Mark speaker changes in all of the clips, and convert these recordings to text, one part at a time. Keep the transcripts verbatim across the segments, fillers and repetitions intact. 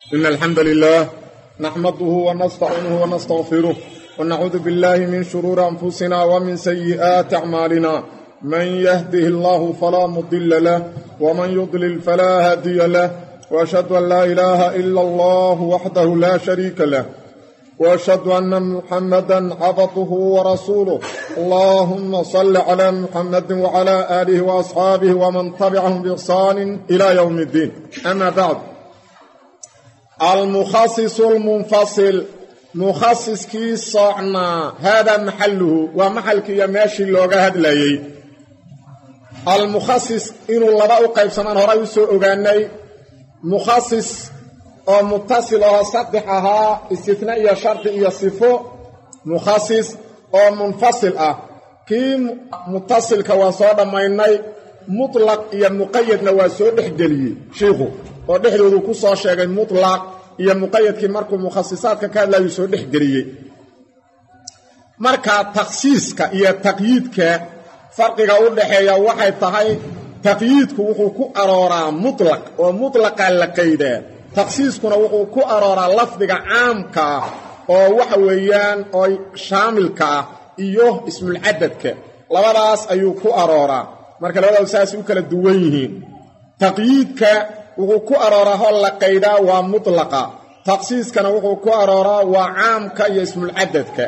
Speaker 1: إن الحمد لله نحمده ونستعينه ونستغفره ونعوذ بالله من شرور أنفسنا ومن سيئات أعمالنا من يهده الله فلا مضل له ومن يضلل فلا هادي له وأشهد أن لا إله إلا الله وحده لا شريك له وأشهد أن محمدا عبده ورسوله اللهم صل على محمد وعلى آله وأصحابه ومن تبعهم بإحسان إلى يوم الدين أما بعد المخصص المنفصل مخصص كي صعنا هذا محله ومحل كي يماشي اللوغة هدلي المخصص إنه اللباء قيب سمان هراء سوء أغاني مخصص oo muttasil oo saddex ahaa istisna iyo sharti iyo sifo mukhasis oo munfasil ah kii muttasilka waa soo dhamaynay mutlaq iyo muqayyadna waa soo dhexgeliyay sheekhu oo dhexdoodu ku soo sheegay mutlaq iyo muqayyadkii markuu mukhassisaadka ka hadlayo soo dhexgeliyay marka takhsiiska iyo taqyiidka farqiga u dhaxeeya waxay tahay taqyiidku wuxuu ku arooraa mutlaq oo mutlaqa la qeydaa takhsiiskuna wuxuu ku arooraa lafdiga caamka oo waxa weeyaan oo shaamilka iyo ismul cadadka labadaas ayuu ku arooraa marka labadaas saas u kala duwan yihiin taqyiidka wuxuu ku arooraa hol la qeydaa waa mutlaqa takhsiiskana wuxuu ku arooraa waa caamka iyo ismul cadadka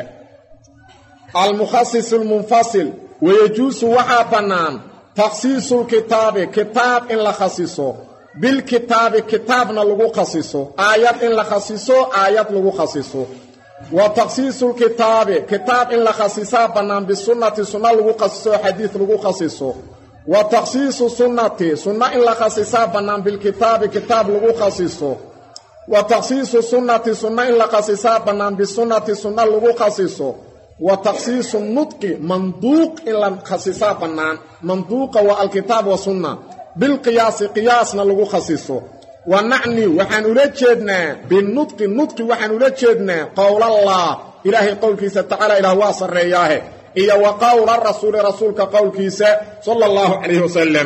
Speaker 1: al mukhassis al munfasil wayajuusu waxa banaan takhsiisul kitaabi kitaab in la khasiso بالكتاب كتابنا لغو خصيصو آيات إن لخصيصو آيات لغو خصيصو وتخصيص الكتاب كتاب إن لخصيصا بنام بالسنة سنة لغو خصيصو حديث لغو خصيصو وتخصيص سنة سنة إن لخصيصا بنام بالكتاب كتاب لغو خصيصو وتخصيص سنة سنة إن لخصيصا بنام بالسنة سنة لغو خصيصو وتخصيص النطق منطوق إن لخصيصا بنام منطوق والكتاب وسنة بالقياس قياسنا لغو خصيصو ونعني وحن أولادنا بالنطق النطق وحن أولادنا قول الله إلهي قول كيسا تعالى إله واصر رياه إيا وقول الرسول رسولك قول كيسا صلى الله عليه وسلم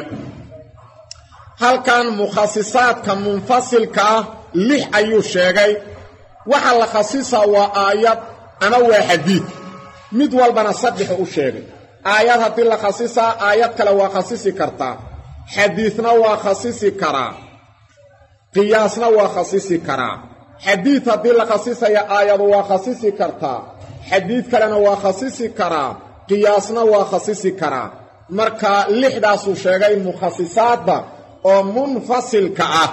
Speaker 1: هل كان مخصصات كمنفصل كا لح أيو الشيغي وحل خصيصة وآيات أنا وحديث مدوال بنا صدح الشيغي آيات هتلا خصيصة آيات كلا وخصيصي كرتا حديثنا وخصيصي كرا قياسنا وخصيصي كرا حديث هذه الخصيصة يا آية وخصيصي كرتا حديث كلنا وخصيصي كرا قياسنا وخصيصي كرا مركا لحداس شيغاي مخصصات او منفصل كا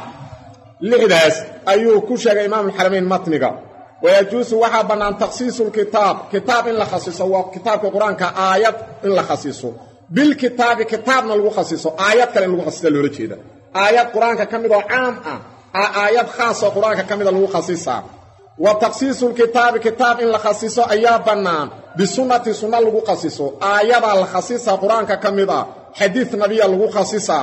Speaker 1: لحداس ايو كشيغاي امام الحرمين متنغا ويجوز وحا بنان تخصيص الكتاب كتاب ان لخصيصه وكتاب القرآن كآيات ان لخصيصه بالكتاب كتابنا لغو خصيصو آيات كلا لغو خصيصة لوري جيدا آيات قرآن كامل عام آيات خاصة قرآن كامل لغو خصيصة وتخصيص الكتاب كتاب إن لخصيصو آيات بنان بسنة سنة لغو خصيصو آيات الخصيصة قرآن كامل حديث نبي لغو خصيصة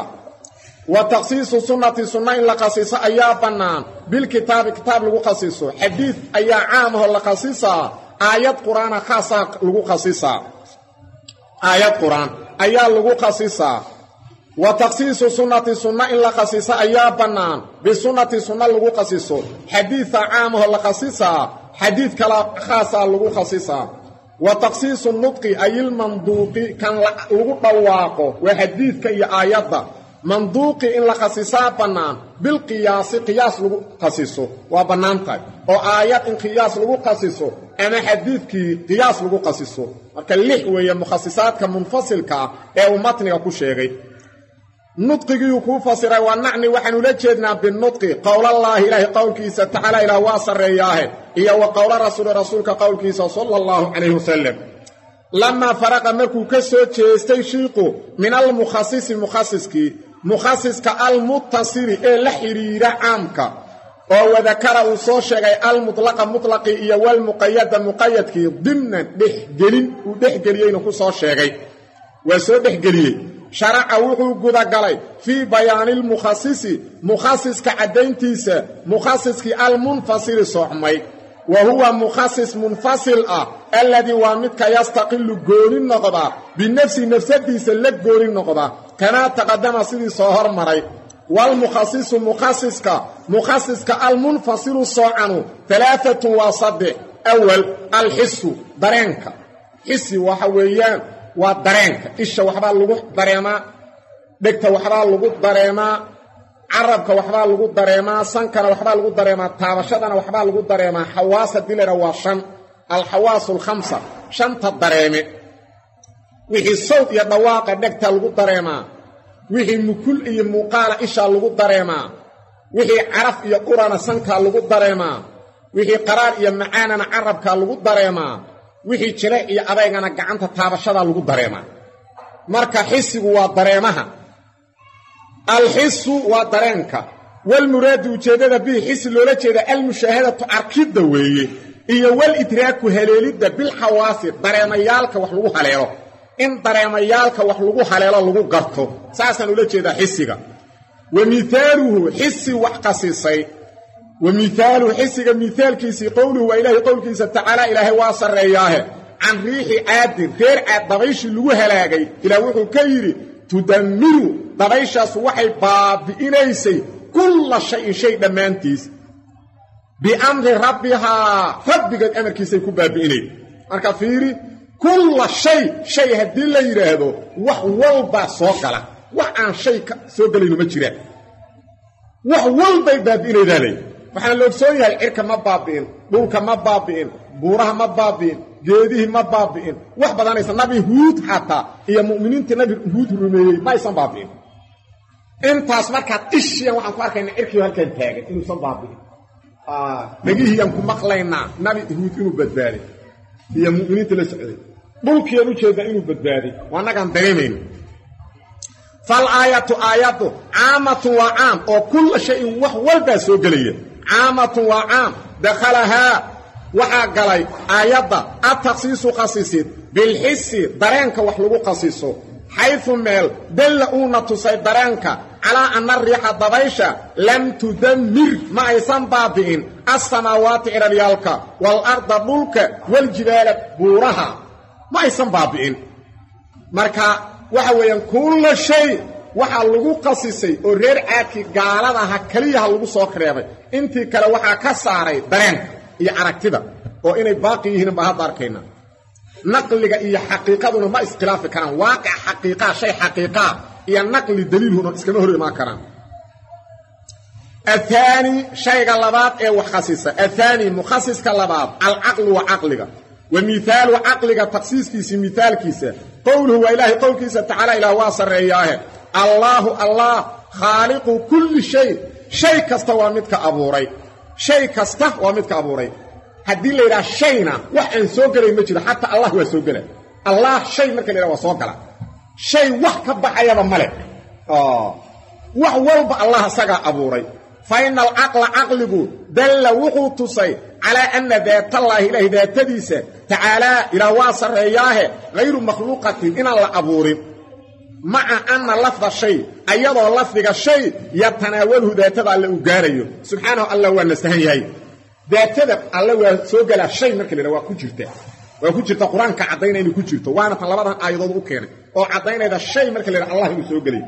Speaker 1: وتخصيص سنة سنة إن لخصيصة آيات بنان بالكتاب كتاب لغو خصيصو حديث آيات عامه لخصيصة آيات قرآن خاصة لغو خصيصة آيات قرآن ayaa lagu khasiisa wa takhsiisu sunnati sunna in la khasiisa ayaa banaan bi sunnati sunna lagu khasiiso xadiisa caamaha la khasiisa xadiis kala khaasa lagu khasiisa wa takhsiisu nutqi ayil manduqi kan lagu dhawaaqo wa xadiiska iyo aayada manduqi in la khasiisa banaan bil qiyaas qiyaas lagu khasiiso waa banaantay oo aayad in qiyaas lagu khasiiso ama xadiiskii qiyaas lagu khasiiso marka lix weeye mukhassisaadka munfasilka ee uu matniga ku sheegay nutqigii ku fasiray waa nacni waxaanu la jeednaa bin nutqi qowlallahi ilaahi qowlkiisa ta'ala ila waasarayaahe iyo wa qowla rasuul rasuulka qowlkiisa sallallahu alayhi wasallam lama faraqa markuu ka soo jeestay shiiqu min al mukhassis mukhassiski mukhassiska al muttasili ee la xiriira caamka oo wadakara uu soo sheegay al mutlaqa mutlaqi iyo wal muqayyada muqayyadki dimna dhexgelin uu dhexgeliyayna ku soo sheegay waa soo dhexgeliyay sharaca wuxuu guda galay fi bayaanil mukhassisi mukhassiska cadayntiisa mukhassiski al munfasil soomay wa huwa mukhassis munfasil ah alladhi wa midka yastaqillu goorin noqda bi nafsi nafsadiisa la goorin noqda kana taqaddama sidii soo hormaray والمخصص مخصصك مخصصك المنفصل صوعن ثلاثة وصدع أول الحس درينك حسي وحويان ودرينك إيش وحبا اللغو دريما دكت وحبا اللغو دريما عربك وحبا اللغو دريما سنكنا وحبا اللغو دريما تابشدنا وحبا اللغو دريما حواس الدلر وشن الحواس الخمسة شنت الدريمة وحي الصوت يدواق دكت اللغو دريما وحي مكل إي مقالة إيش اللغو دريما وحي عرف يقرانا سنكا اللغو دريما وحي قرار إي معانا عربك اللغو دريما وحي جرى إي أبايغانا قعنت تابشدا اللغو دريما مركا حسي هو دريمها الحس ودرينك والمراد وجدد به حس لولا جيدا المشاهدة أركيد ويه إيا والإدراك هليلد بالحواس دريميالك وحلوه هليلو إن دريميالك وحلوه هليلو لغو قرطو ساسا لولا جيدا حسيك ومثاله حس وحقصيصي ومثاله حسيك مثال كيسي قوله وإله قول كيسي تعالى إلهي واصر رياه عن ريح عاد غير عاد ضغيش اللغو هلاقي إلى وحو كيري تدمر ضغيشاس وحي بابئنيسي كل شيء شيء دمانتيس بأمر ربها ربك أمر كيسي كبابئني marka fiiri كل شيء شيء hadii la yiraahdo wax walba soo gala wax aan shay soo galin ma jiraan wax walba baabi'inayday waxaan loo soo yahay cirka ma baabi'in dhulka ma baabi'in buuraha ma baabi'in geedihi ma baabi'in wax badanaysa nabi huud hatta iyo muuminiinta nabi huud rumeeyay ma aysan baabi'in intaas marka ishiyan waxaan ku arkaynaa cirkii halkan taagan inuu san baabi'in ah nagihiyan ku maqlaynaa nabi huud inuu badbaaday iyo muuminiinta la socday dhulkii u jeeda inuu badbaaday wanagan dareemayno fal ayatu ayatu aamatu wa aam oo kull shay wax walba soo galaya aamatu wa aam dakhalaha waxa galay ayada at-takhsiisu khasiisid bil hissi dareenka wax lagu khasiiso haythu meel dalla tusay dareenka ala anna riiha dabaysha lam tudammir ma aysan baabi'in as-samawati iralyalka wal arda dhulka wal jibala buraha ma aysan baabi'in marka waxa weeyaan kullu shay waxa lagu qasisay oo reer aadki gaalada ha kaliya lagu soo kareebay intii kale waxa ka saaray dareen iyo aragtida oo inay baaqi yihiin ba had arkayna naqliga iyo xaqiiqaduna ma iskhilaafi karaan waaqi xaqiiqa shay xaqiiqa iyo naqli daliilhuna iskama hor iman karaan الثاني شيء غلبات اي وخصيصه الثاني مخصص كلبات العقل وعقلك ومثال عقلك تخصيص كيس مثال كيس قوله وإله قول كيس تعالى إلى واصر إياه الله الله خالق كل شيء شيء كستوى متك أبوري شيء كستوى متك أبوري هدي لي إلى شيءنا وحن سوقري مجد حتى الله هو سوقري الله شيء مركا لي وسوقري شيء وحكب حياة ملك آه وحولب الله سقى أبوري فإن العقل عقله دل وقوتصي على أن ذات الله إله ذات ديسة تعالى إلى واصر إياه غير مخلوقة إن الله أبوري مع أن لفظ الشيء أيضا لفظ الشيء يتناوله ذات الله أقاريه سبحانه الله ونستهيه ذات الله سوقل الشيء مركل لو كجرته وكجرته قرآن كعدينا إنه كجرته وانا طلبنا أيضا أكيره وعدينا إذا الشيء مركل الله سوقله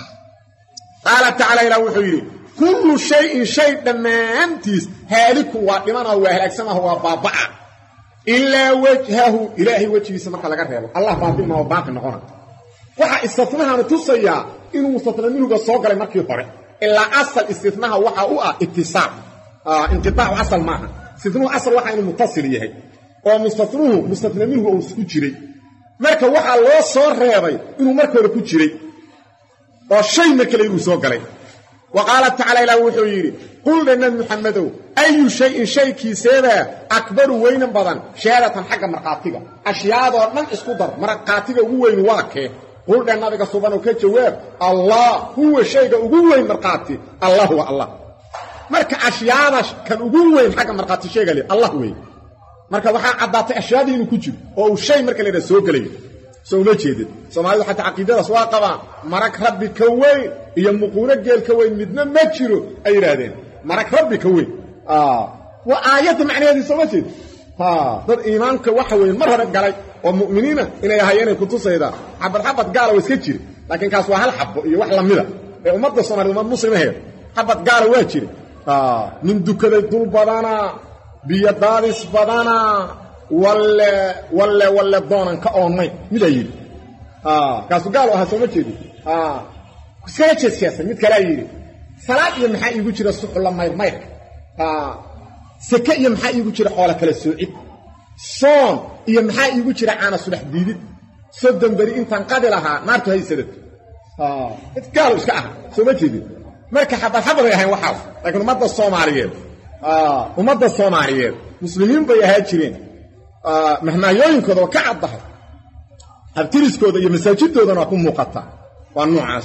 Speaker 1: قال تعالى إلى وحيره كل شيء شيء دمانتيس هالك وادمانه وهلاكسمه وبابع إلا وجهه إلهي وجهه سمك لغا ريبو الله باطل ما هو باطل نقونا waxa istithnaha tusaya inuu mustaqbalku soo galay markii hore illa asal istithnaha waxa uu ah ittisaal ah inqitaac asal maaha istithnuhu asal waxa inuu muttasil yahay oo mustaqbalku mustaqbalku uu isku jiray marka waxa loo soo reebay inuu markii hore ku jiray oo shay markii uu soo galay وقال تعالى إلى وحيري قل لنا محمد أي شيء شيء كيسيبا أكبر وين بضان شهادة حق مرقاتك أشياء من اسكدر مرقاتك وين واكي قل لنا بك سبحانه كجواب الله هو شيء وين مرقاتي الله هو الله مرك أشياء كان وين حق مرقاتي شيء قال الله وين مرك وحا عدات أشياء دي نكجب أو شيء مرك لنا سوق لي سولا جيد سوماليdu حتى عقيده سوا قبا مرك ربي كوين iyo muquna geel كوين midna ma jiro ay raadeen mark rabbi كوين اه waayad macnaheedu soo jeed ha dad iimaanka waxa weyn mar hore galay oo muuminiina inay hayeen ku tusayda xabad xabad gaal oo iska jiri laakiin kaas waa hal xabbo iyo wax lamida ee ummadda Soomaaliyeed umad muslimaheed xabad gaala waa jiray ah nin dukaday dul badana biyo daadis badana walla walla walla doonan ka oonay mid ay yiri ah kaas gaal waxa soo ma jeedi ah iska jeesiyay mid kale yiri salaad iyo maxaa iigu jira suxula mayr mayr ah saka iyo maxaa iigu jira xoolo kala soocid soon iyo maxaa iigu jira caana subax diidid soddon bari intaan qadi lahaa naartu haysadad ah mid gaal iska ah soo ma jeedi marka xabad xabad ay ahayn waxa laakiin ummadda Soomaaliyeed ah ummadda Soomaaliyeed muslimiin bay ahaa jireen ah mahmaayooyinkooda ka caddahay abtiriskooda iyo masaajidoodana ku muuqata waa noocaas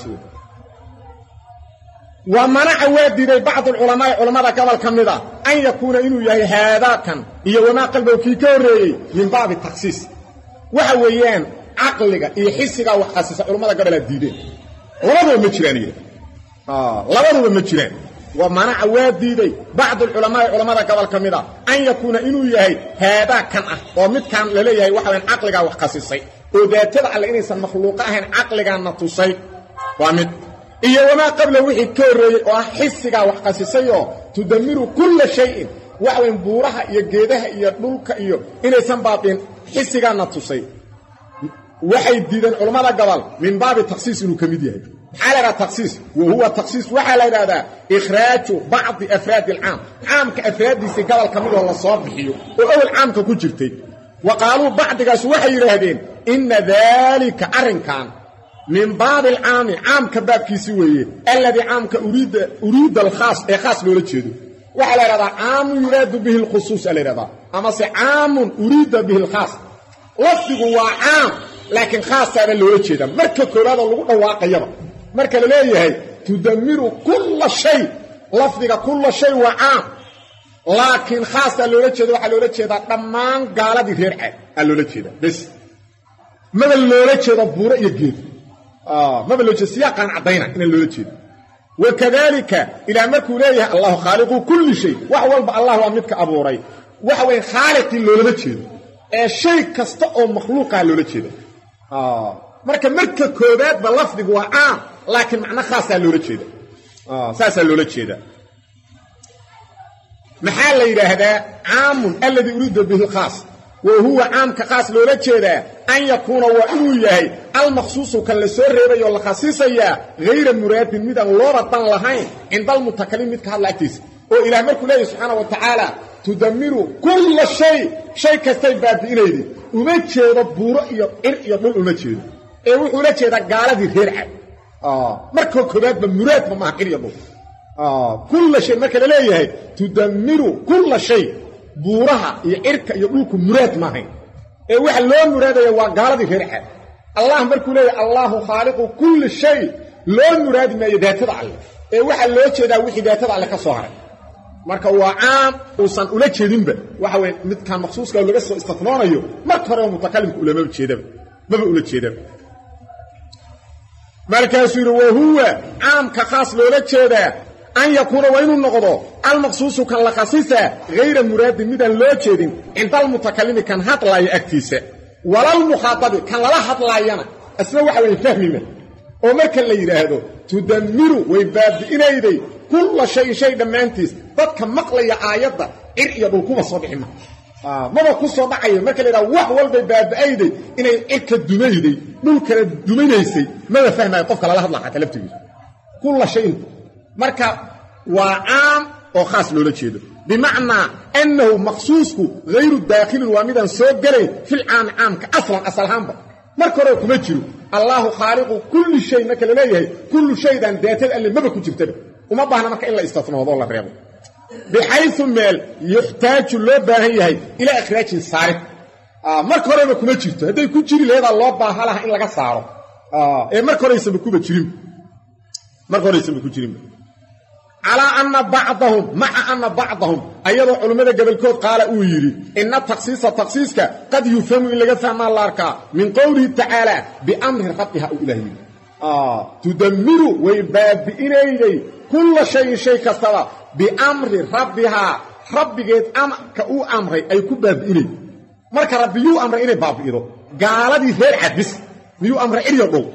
Speaker 1: wa mana'a waadiday bacd ulama ulamada qabal kamida an yakuna inuu yahay haadaakan iyo wama qalbowkii ka horeeyay min baabi takhsiis waxa weeyaan aqliga iyo xisiga wax xasisa ulamada qabal diideen labadaba ma jiraan ah labadaba ma jiraan wa mana'a waadiday bacd ulama ulamada qabal kamida an yakuna inuu yahay haadaakan ah oo mid kan la leeyahay waxa weeyaan aqliga wax xasisay oo daatada alle inaysan makhluuq ahayn aqligaana tusay waa mid iyo wama qabla wixii ka horeeyay oo xisiga wax qasisay oo tudamiru kull shay'in waxa weyn buuraha iyo geedaha iyo dhulka iyo inaysan baabin xisigaana tusay waxay diidan culimada gabal min baabi takhsiis inuu kamid yahay xaalada takhsiis wa huwa takhsiis waxa la yiraahdaa ikhraaju ba'd afraad al-aam aamka afraadiisa gabal kamid oo la soo bixiyo oo awal aamka ku jirtay وقالوا بعدgaas waxay yiraahdeen inna dhalika arinkan min baab al-aam aam ka baabkiisi weeye alladhi aamka urida urida al-khas ee khas loola jeedo waxa la yiraahdaa aam yiraadu bihi al-khusus la yiraahdaa ama si aam urida bihi al-khas lafdigu waa aam laakiin khas aana loola jeedaa marka koobaad lagu dhawaaqayaba marka la leeyahay tudamiru kull shay lafdiga kull shay waa aam laakiin khaas ah loola jeedo waxa loola jeedaa dhammaan gaaladii reer cad ah loola jeedaa bas maba loola jeedo buuro iyo geed ah maba loo jeedo siyaqan cadayna in loola jeedo wakadalika ila markuu leeyahay Allahu khaliqu kulli shay wax walba Allah waa midka abuuray waxa weey khaliqi loola jeedo ee shay kasta oo makhluuqa loola jeedo ah marka marka koobaad ba lafdigu waa aam laakiin macna khaas ah loola jeedo ah saasa loola jeedo محل يراهدا عام الذي يريد به الخاص وهو عام كخاص لولا جيدا ان يكون وانه يحيى المخصوص كان سو ريبay oo la khasisaya غير مراد midaan loo ratan lahayn inda المتكلم mid ka hadlaaytis oo ilaahay markuu leeyahay subhanahu wa ta'ala tudamiru kull shay shay kastay baabiinaydi uma jeedo buuro iyo ir iyo dhul uma jeedo ee wuxuu la jeedaa gaaladii reer cad ah markoo koobaad ba muraad ma qir iyo dhul آه كل شيء ما كان ليه تدمر كل شيء بورها يعرك يقولكم مراد ما هي إيه واحد لو مراد يوا قالدي فرحة الله مركو ليه الله خالق كل شيء لو مراد ما يداتد عليه إيه واحد لو جدا وحي داتد على كسوهر marka waa aam uusan ula jeedin ba waxa weey mid ka maqsuuska laga soo istifnaanayo marka hore mutakallimku ulama jeedab maba ula jeedab markaas uu huwa aam ka khaas loola jeedaa أن يكون وين النقض المخصوص كان لخصيصة غير مراد مدى اللوجد عند المتكلم كان هطلا يأكتيسة ولا المخاطب كان لا هطلا ينا أسنوى حوالي فهمي منه ومركا اللي يرهدو تدمر ويباد إليه كل شيء شيء دمانتيس ضدك مقلي آيات إرئي بالكومة صبحي آه ما بكون صباحي مركا اللي روح والبيباد بأيدي إنه إلك الدميدي ممكن الدمينيسي ماذا فهمه يطفك لا هطلا حتى لفتوي كل شيء marka waa aam oo khaas loola jeedo bimaana annahu maqsuusku ghayru dakhil wa midan soo galay fil aam aamka aslan asalhanba marka hore kuma jiro Allahu khaliqu kulli shay marka la leeyahay kullu shaydan daatada alle maba ku jirtaba uma baahna marka in la istifnaado la reebo bihaythu mal yuhtaaju loo baahan yahay ila ikhraajin saarif ah marka hore kuma jirto haday ku jiri leeda loo baahan laha in laga saaro ah ee marka hore isba kuba jirin marka hore isba ku jirin على أن بعضهم مع أن بعضهم أيضا علماء قبل كود قال أويري إن التخصيص تخصيصك قد يفهم إلا فهم الله من قوله تعالى بأمر خطها إلهي آه تدمر ويباب إليه كل شيء شيء كثرة بأمر ربها رب جيد أمر كأو أمري أي كباب إليه مرك ربي يو أمر إليه باب إليه قال دي فير حدث يو أمر إليه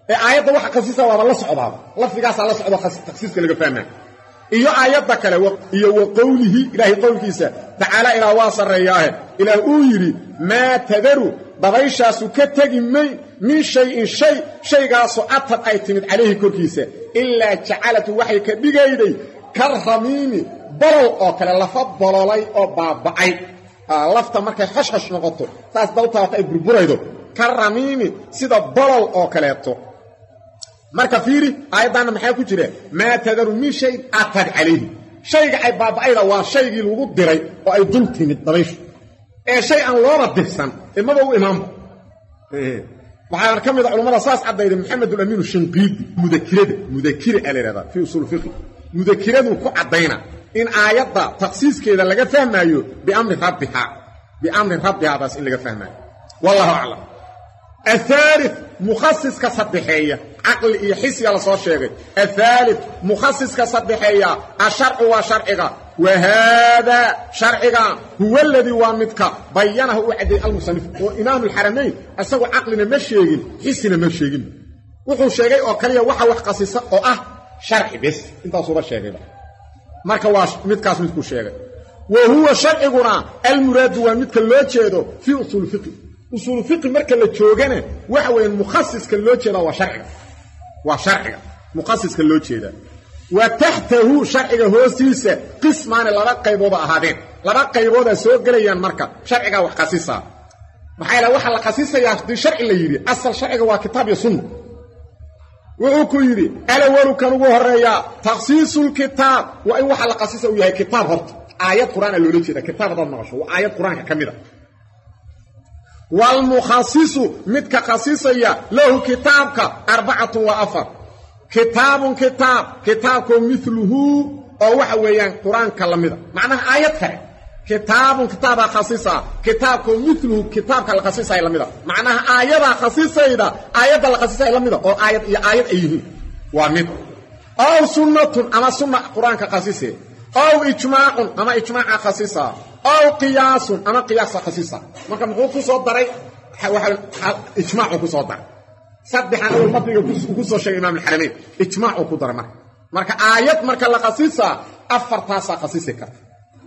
Speaker 1: aayadda waxa khasiisa waa la socdaa lafdigaas la socdo takhsiiska laga fahmaa iyo aayadda kale iyo qowlihi ilaahi qowlkiisa ta'ala ila wasarayah ila uu yiri ma tadaru dabayshaasu ka tagi may min shay'in shay shaygaasu atad ay timid calayhi korkiisa illa ja'alatu waxay ka dhigayday karhamini bolol oo kale lafa bololay oo baaba'ay lafta markay khashkhash noqoto taas dawta ay burburaydo karhamini sida bolol oo kaleeto marka fiiri ayadana maxay ku jireen ma tadaru min shay atad calayhi shayga ay baaba'ayda waa shaygii lagu diray oo ay dul timid dabaysh ee shay aan loo dirsan imaba u imaam ee waxaan kamid culimada saas cadeeyay maxamed al-amin shinqidi mudakirada mudakira alayraada fi usul fiqh mudakiradu ku cadeyna in aayadda takhsiiskeeda laga fahmayo bi amri rabbiha bi amri rabbiha bas in laga fahmayo wallahu a'lam الثالث مخصص كصدحيه عقل iyo xis la soo sheegay الثالث مخصص كصدحيه الشرع وشرعه وهذا شرعه هو الذي وامدك بينه وعد المصنف وامام الحرمين اسوا عقلنا ما sheegin xisina ma sheegin wuxuu sheegay oo kaliya waxa wax qasisa oo ah sharci bas inta soo sheegay marka waa midkaas midku sheegay وهو شرعنا المراد وامدك loo jeedo fi usul fiqh usul fiqh marka la joogana waxa weyn mukhassiska loo jeeda waa sharciga waa sharciga mukhassiska loo jeeda wa tahtahu sharciga hoostiisa qismaan laba qaybood ahaadeen laba qaybood soo galayaan marka sharciga wax qasisa maxay la waxa la qasisayaa di sharci la yiri asal sharciga waa kitaab iyo sunna wuxuu ku yiri alawalu kan ugu horeeya takhsiisul kitaab wa in waxa la qasisa uu yahay kitaab horta aayad quraan loo jeeda kitaabada naqsho waa aayad quraanka kamida والمخصص متك خصيصيا له كتابك أربعة وأفر كتاب كتاب كتابكم مثله أو وحويان قرآن كلامه معناه آيات كره كتاب كتاب خصيصة كتابكم مثله كتابك الخصيصة لامه معناه آيات خصيصة إذا آيات الخصيصة لامه أو آيات آيات أيه وامد أو سنة أما سنة قرآن كخصيصة أو إجماع أما إجماع خصيصة أو قياس أما قياس خصيصة marka muxuu ku soo daray waxa ijmaac ku soo daray saddexan oo madriga ku soo sheegay imaam al-Haramayn ijmaac ku daray marka marka aayad marka la qasisa afartaas qasisa karta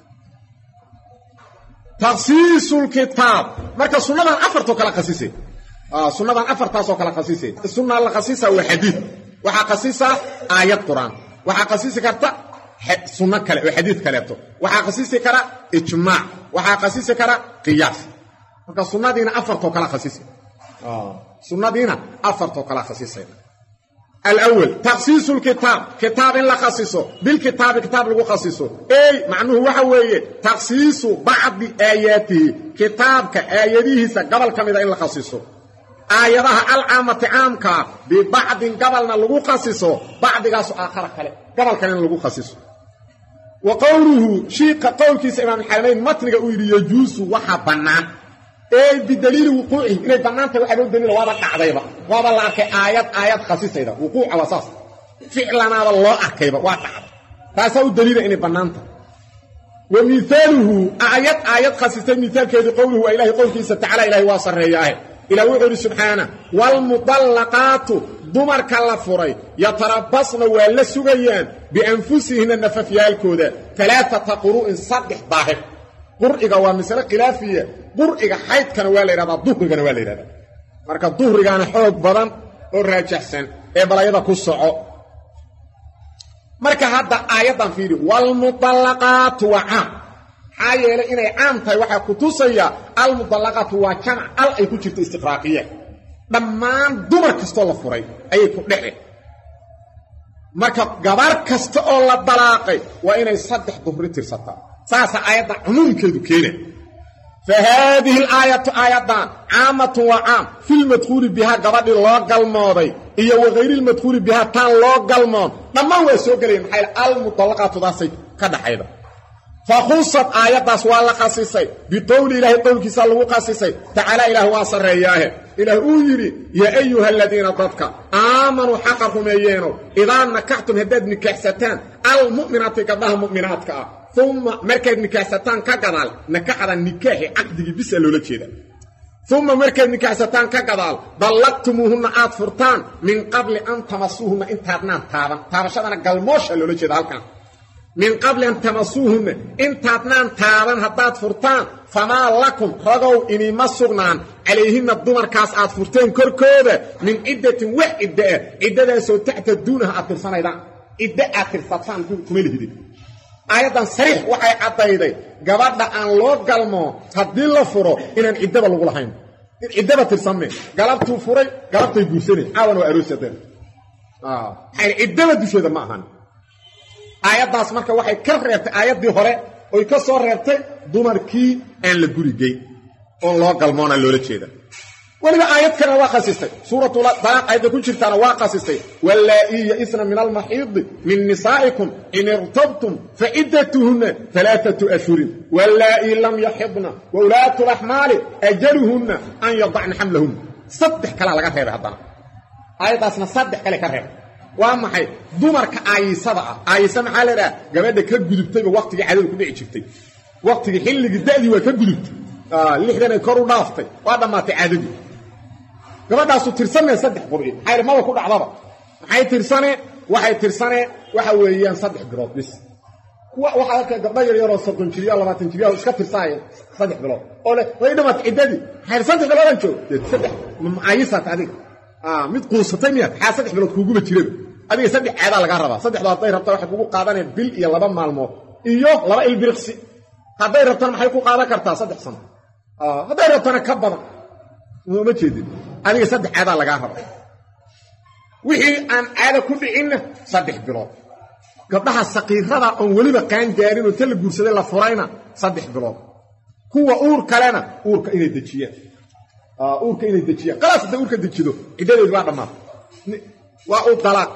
Speaker 1: tafsiisul kitab marka sunnadan afarto kala qasisay ah sunnadan afartaas oo kala qasisay sunna la qasisa waa hadith waxa qasisa aayad quraan waxa qasisa karta sunna kale oo hadith kaleeto waxa qasisi kara ijmaac waxa qasisi kara qiyaas marka sunnadiina afarto kala khasisay ah sunnadiina afarto kala khasisay الاول تخصيص الكتاب كتاب لا خصيصه بالكتاب كتاب لو خصيصه اي معناه waxa weeye تخصيص بعض اياته كتاب كايته قبل كميدا ان لا خصيصه اياتها العامه عامك ببعض قبلنا لو خصيصه بعضغاس اخر كله قبل كان لو خصيصه وقوله شيق قولك امام الحرمين متنغ او يجوز وحا بنان اي بدليل وقوعه الى بنانته waxa loo daliil wada dhacdayba wada la arkay aayad aayad khasisayda wuquuc ala asas ficlana loo arkayba waa dhacday taas oo daliil in banaanta ومثاله آيات آيات خاصة مثال كذا قوله إلهي قوله تعالى إلهي واصر رياه إلى وحده سبحانه والمطلقات دمر كالفري يتربصن ولا سجيان بأنفسهن النففيا الكودة ثلاثة قروء صدح ظاهر قرئ ومثال خلافية قرئ حيث كان والي رضا الظهر كان والي رضا مركا الظهر كان حوق بدن والراجح سن إيه بلا يضا كسعو marka hadda aayadan fiiri wal mutallaqat wa am hayela inay am tahay waxa ku tusaya al mutallaqat wa jam' al ay ku jirto istiqraaqiye dhamaan dumar kasto la furay ay ku dhacay marka gabar kasto oo la dalaaqay waa inay saddex duhri tirsataa saasa aayada umumkeedu keenay فهذه الآية آياتان عامة وعام في المدخول بها قبل الله قلماضي إيا وغير المدخول بها تان الله قلمان لما هو سوكرين حيث المطلقات داسي كده حيث فخصت آيات أسوال قصيصي بقول إله قولك سألوه قصيصي تعالى إله واصر إياه إله أجري يا أيها الذين ضدك آمنوا حقكم أيينوا إذا نكحتم هداد نكحستان المؤمنات كبها مؤمناتك ثم مركز نكاحتان كقدال نكحدا نكاحي عقدي بس لولا جيدا ثم مركز نكاحستان كقدال ضلقتموهن آد فرطان من قبل أن تمسوهن انتادنان تابن تابشادنا قلموش اللي لجي دالكان من قبل أن تمسوهن انتادنان تابن هداد فرطان فما لكم رغو إني مسوغنان عليهن الدمر كاس آد فرطين كركودة من عدة وعدة عدة سو تعتدونها أترسان أيضا عدة أترسان كميله دي آيادا صريح وحي عطايدي gabadha aan loo galmo hadii la furo inaan cidaba lagu lahayn cidaba tirsamay galabtu furay galabtay guursanay aawan waa aroosadeen ah ay cidaba dusheeda ma ahan aayadaas marka waxay ka reebtay aayadii hore oo ka soo reebtay dumarkii aan la gurigay oo loo galmoona loola jeeda waliba aayad kana waa qasistay suuratul talaq ayda ku jirtana waa qasistay wallaa'i ya'isna min al-mahid min nisaa'ikum in irtabtum fa iddatuhunna thalathatu ashhurin wallaa'i lam yahidna wa ulatu al-ahmali ajaluhunna an yad'na hamlahun saddex kala laga reebay hadana aayadaasna saddex kale ka reebay waa maxay dumarka aayisada ah aayisa maxaa la yiraahdaa gabadha ka gudubtay waqtiga cadawga ku dhici jirtay waqtiga xilliga daadi waa ka gudubtay ah lixdan ay kor u dhaaftay waa dhamaatay cadawga gabadhaasu tirsanay saddex qur'aan xayrmada ku dhacdaba maxay tirsanay waxay tirsanay waxa weeyaan saddex bilood bis kuwa waxa halka gabdha yar yar oo soddon jiriyo labaatan jiriyo iska tirsaayeen saddex bilood oo leh way dhamaad ciidadii xayr saddex bilood aan joog saddex maayisat adiga ah mid quusatay miyaad xaa saddex bilood kuugu ba jireen adiga saddex caada laga rabaa saddexda haday rabto waxa kugu qaadanay bil iyo laba maalmood iyo laba ilbirqsi haday rabto maxay ku qaadan kartaa saddex sano ah haday rabto ka badan ma jeedin aniga saddex caada laga rabo wixii aan caada ku dhicin saddex bilood gabdhaha saqiirada oo waliba qaan gaarin oo tala guursaday la furayna saddex bilood kuwa uur kalena uurka inay dajiyaan ah uurka inay dajiyaan qalaas da uurka dajido ciidadeedu waa dhamaan waa u talaaq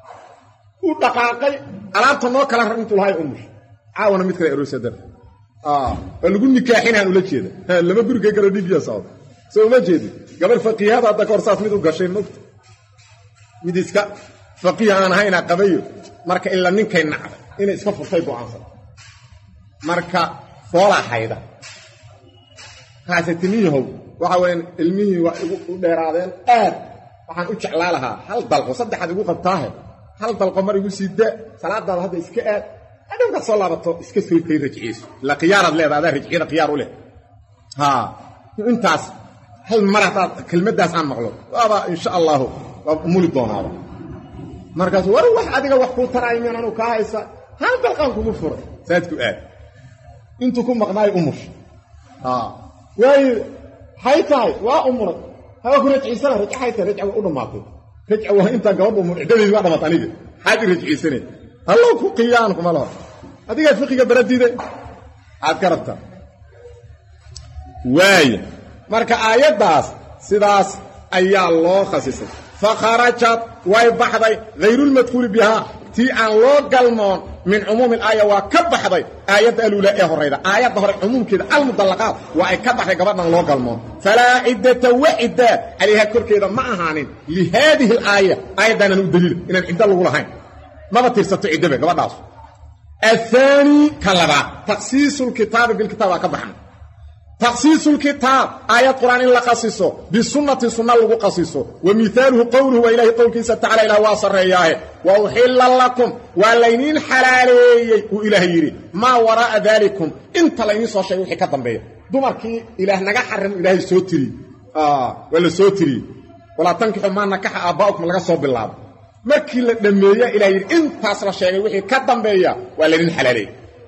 Speaker 1: u dhaqaaqay alaabta noo kala rarintu lahay umush caawana mid kale aroosadar ah lagu nikaaxinaan ula jeeda lama guriga kala dhigiyo saad soo ma jeedi gabar faqihada hadda korsaas mid u gashay mugta mid iska faqiih aan hayna qabayo marka illa ninkay nacda inay iska furtay go'aansan marka foola hayda kaasatiniyo waxa weyn ilmihii waa u dheeraadeen aad waxaan u jeclaa lahaa hal dalqo saddexad ugu qabtaahe hal dalqo mar igu siida salaadaada hadda iska aad adamka soo laabato iska soo kay rajciiso la qiyaarad leedahay rajciida qiyaar u leh ha intaas hal marata kelmadaas aan maqlo waaba insha Allah umul doonaaba markaas war wax adiga wax ku taraayeen anu ka haysa hal dalqan kugu furo saadku aad intu ku maqnaay umush ha way haytay waa umur hawa ku rajciisana rajciisa rajca u dhamaatay rajca waa inta gabadhu muddadeedu waa dhamaatay aniga haadi rajciisana hallo ku qiyaan kuma laha adiga fiqiga baradide aad karabta way marka aayadaas sidaas ayaa loo khasisay fa kharajat way baxday ghayrul madkhul biha ti aan loo galmoon min umum al-aya wa ka baxday aayada alula ee horeyda aayada hore umumkeeda al mudallaqat wa ay ka baxday gabadhan loo galmoon fala iddata wa idda alayha korkeeda ma ahaanin li hadhihi al-aya ayadan uu daliil inaan idda lagu lahayn ma ba tirsato idda gabadhaas الثاني كلبا تخصيص الكتاب بالكتاب كبحن تخصيص الكتاب آيات قرآن الله قصيصه بالسنة سنة الله قصيصه ومثاله قوله وإلهي قول كيسة تعالى إله واصر إياه وأحل لكم واللينين حلالي وإلهي يري ما وراء ذلكم انت لينين صار شيء وحكا ضمبية دمركي إله نجا حرم إلهي سوتري آه ولا سوتري ولا تنكحوا ما نكح آباؤكم لغا صوب الله markii la dhameeyay ilaahay intaas la sheegay wixii ka dambeeya waa leerin xalaalay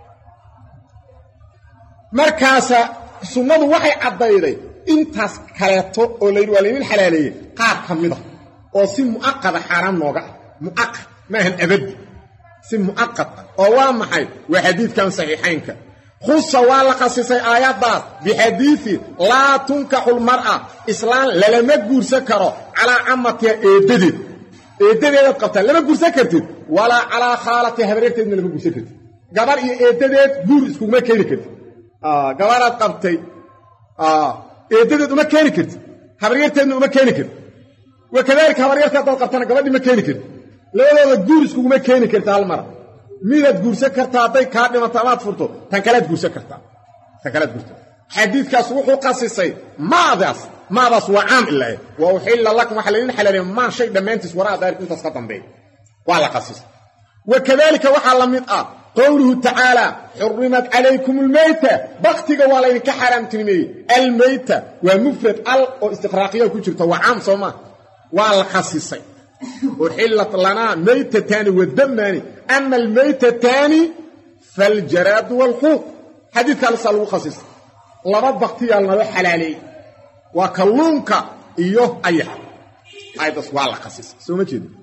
Speaker 1: markaas sunnadu waxay cadayday intaas kaleeto oo leerin waa leerin xalaalay qaar kamida oo si muaqqad xaraam nooga muaqqad ma ahan abad si muaqqad oo waa maxay waa xadiidkan saxiixaynka khussa waa la qasisay aayadaas bixadiisi laa tunkahul mar'a islaan lama guursan karo ala amati eedadid eedadeed qabtaan lama guursan kartid wala ala khalati habareerteedna lama guursan kartid gabar iyo eedadeed guur isku ma keeni kartid ah gabaraad qabtay ah eedadeed uma keeni kartid habareerteedna uma keeni kartid وكذلك habareerteed dad qabtana gabadhi ma keeni kartid labadooda guur isku ma keeni kartid hal mar midaad guursan kartaa haday ka dhimato amaad furto tan kale guursan kartaa tan kale guursan xadiidkaas wuxuu qasisay maadaas maadaas waa caam ilaa wa uhilla lakum waxa laydin xalaalay ma shay dhamaantiis waraa daar intaas ka dambeey waa la qasisay wakadalika waxa la mid ah qawluhu ta'ala hurrimat alaykum almayta baqtiga waa laydin ka xaraamtinimay almayta wa mufrad al oo istiqraaqiya ku jirta waa caam sooma waa la qasisay uhillat lana maytatan wa damani amma almaytatan faljarad wal hut hadith kale saluu qasis laba baqtiya la xalaalay wa kalluunka iyo ayax aydas waa la qasis soo ma jeedo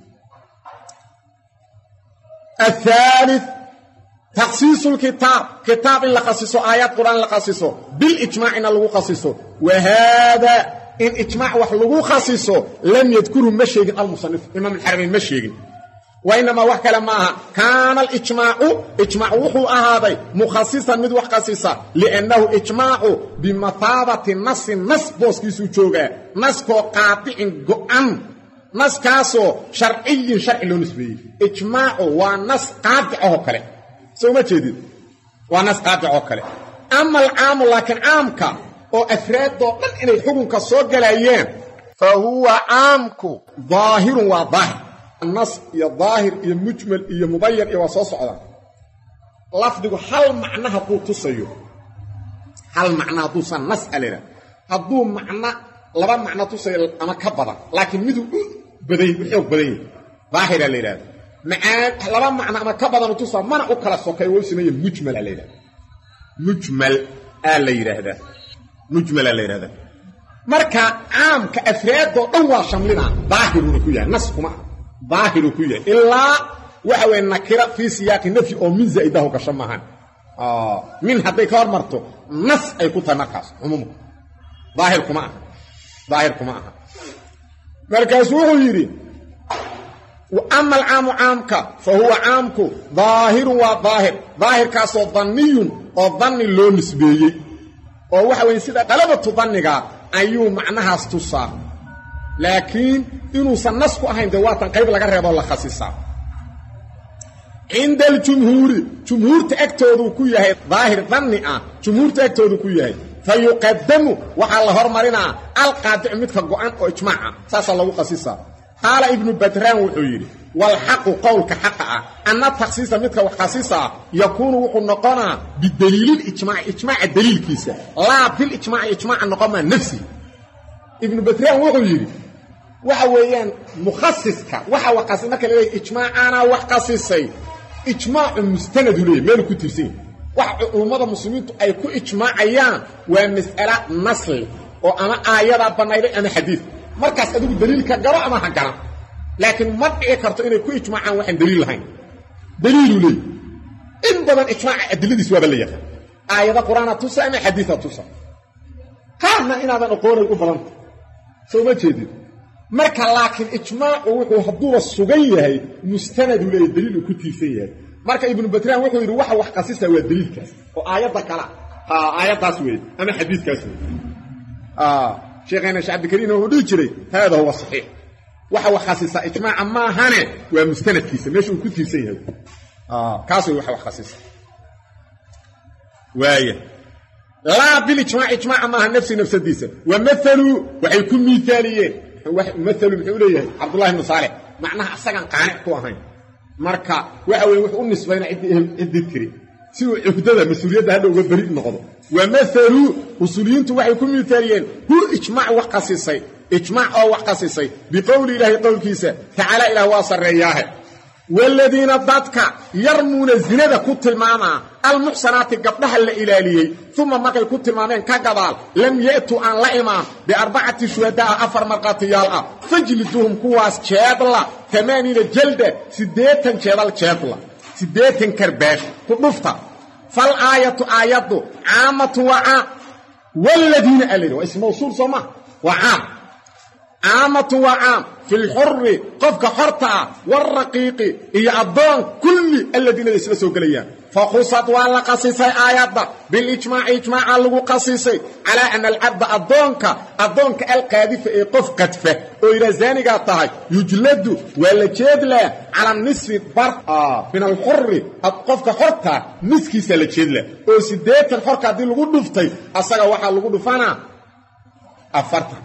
Speaker 1: الثالث تخصيص الكتاب كتاب اللي قصصه آيات قرآن اللي قصصه بالإجماع إن اللي قصصه وهذا إن إجماع وحلقه قصصه لم يذكره مشيق المصنف إمام الحرمين مشيق وإنما وحكى لما كان الإجماع إجماع وحو أهذا مخصصا مدوح قصصا لأنه إجماع بمثابة النص النص بوس كيسو جوغا نص كو قاطع قرآن نص كاسو شرعي شرعي لو نسبي إجماع ونص قاطع وكله سو ما جديد ونص قاطع وكله أما العام لكن عامك أو أفراد دو إن الحكم كسو جلايين فهو عامك ظاهر وظاهر النص يا ظاهر يا مجمل يا مبين يا وصوص على لفظه هل معناها قو تصيو هل معناها توصى النص علينا هدو معنى لبا معنى تصيو أما كبرا لكن مدو بدي بحيوك بدي ظاهر علينا معان لبا معنى أما كبرا تصيو مانا أكلا سوكي ويسمي مجمل علينا مجمل علينا هذا مجمل علينا هذا مركا عام كأفراد دو شملنا ظاهر ونكويا نص كما ظاهر كويه إلا وحو النكرة في سياق النفي أو من زائده كشمهان آه من حتى يكار مرتو نص أي كنت نقص عموما ظاهر كما ظاهر كما مركزوه يري وأما العام عامك فهو عامك ظاهر وظاهر ظاهر كاسو ظني وظني لو نسبيه وحو ينسيد غلبة ظنك أيو معناها استصار لكن إنه سنسكو أهين دواتاً قيب لغا ريبو الله خصيصا عند الجمهور جمهور تأكتودو كوية ظاهر ظنئة جمهور تأكتودو كوية فيقدموا وحال هرمرنا القادع متك قوان أو إجماعا ساسا الله خصيصا قال ابن بدران وحيري والحق قولك حقا أن التخصيص متك وخصيصا يكون وحنقنا بالدليل الإجماع إجماع الدليل كيسا لا بالإجماع إجماع النقمة نفسي ابن بدران وحيري وحويان مخصصك وحو قاسمك ليه اجماع انا وقصصي اجماع المستند ليه مالو كتبسين وحو امه المسلمين اي كو اجماعيان ومساله نصل او انا ايات بنايده انا حديث markaas adigu daliilka garo ama ha garan laakiin ma dhici karto inay ku ijmaacaan waxaan daliil lahayn daliil leh in badan ijmaac adiladiis waa bal yaqaan aayada quraana tusa ama xadiisa tusa kaana inaadan aqoon u badan soo ma jeedid marka laakiin ijmaacu wuxuu haduu sugan yahay mustanad u leeyahay daliil ku tiirsan yahay marka ibn batraan wuxuu yiri waxa wax qasisa waa daliilkaas oo aayada kala ha aayadaas weey ama xadiiskaas weey ah sheekhana shacab kariin oo dhigi jiray hada huwa sahih waxa wax qasisa ijmaac ma hane waa mustanadkiisa meesha uu ku tiirsan yahay ah kaas waxa wax qasisa waaya la bil ijmaac ijmaac ma ha nafsi nafsadiisa wa mathalu waxay ku miitaaliyeen مثل محوليه عبد الله بن صالح معناها اسغان قانع كو ahayn marka waxa weey wuxuu u nisbayna cid kiri si uu cufdada mas'uuliyadda hada uga bari noqdo wa mathalu usuliyintu waxay ku miitaaliyeen hu ijmaac wax qasisay ijmaac oo wax qasisay bi qawli ilaahi qawlkiisa ta'ala ila wa sarriyaha والذين ضدك يرمون الزنا كتل ماما المحسنات قبلها الإلالية ثم مقل كتل مامين كقبال لم يأتوا عن لئما بأربعة شهداء أفر مرقاتيال فجلدوهم كواس شابلا ثمانين جلدة سديتا شابل شابلا سديتا كرباش كنفتا فالآية آيات عامة وعام والذين ألينوا اسم موصول صمع وعام عامة وعام في الحر قفك حرطة والرقيق هي أبان كل الذين يسلسوا قليا فخصت ولا قصيصي آيات بالإجماع إجماع لغو قصيصي على أن العبد أدونك أدونك القاذف إيقف قدفه وإلى زاني قاطعي يجلد ولا جيدله على النصف برق آه من الحر أتقفك حركة نسكي سالجيدله وسيدات الحركة دي لغو دفتي أصغى واحد لغو دفانا أفرتها